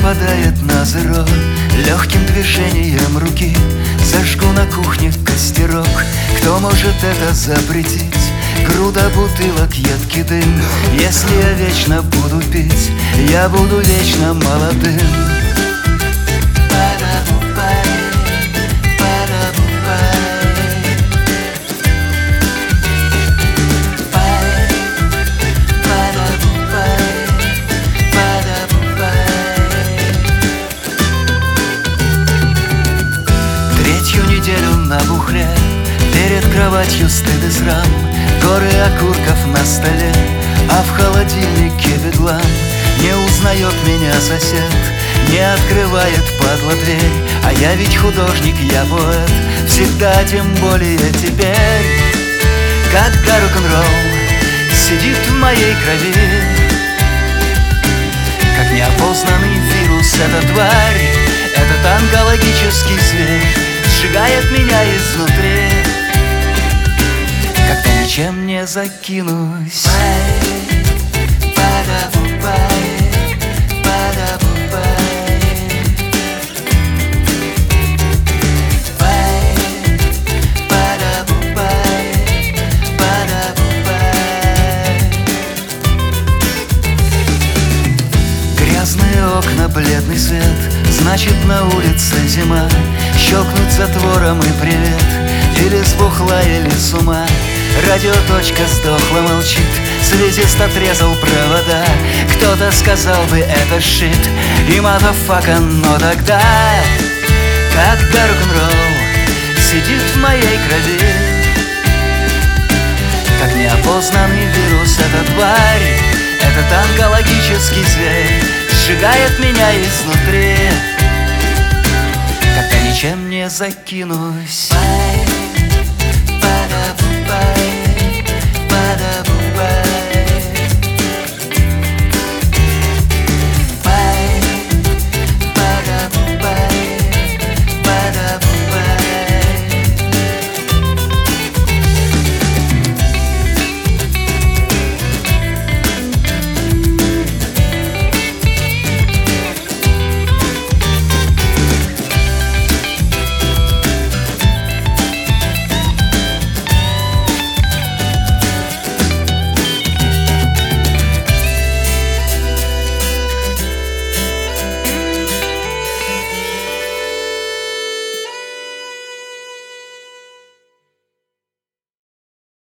нападает на зеро. Легким движением руки зажгу на кухне костерок. Кто может это запретить? Груда бутылок, едкий дым. Если я вечно буду пить, я буду вечно молодым. Третью неделю на бухле, перед кроватью стыд и срам, горы окурков на столе, а в холодильнике бедлам. Не узнает меня сосед, не открывает падла дверь. А я ведь художник, я поэт, всегда, тем более теперь. Когда рок-н-ролл сидит в моей крови, как неопознанный вирус эта тварь, этот онкологический зверь сжигает меня изнутри. Когда ничем не закинусь, грязные окна, бледный свет, значит на улице зима. Щелкнуть затвором и привет, или сбухла, или с ума. Радиоточка сдохла, молчит, связист отрезал провода. Кто-то сказал бы это шит и мадафака, но тогда, когда рок-н-ролл сидит в моей крови, как неопознанный вирус эта тварь, этот онкологический зверь сжигает меня изнутри. Когда ничем не закинусь.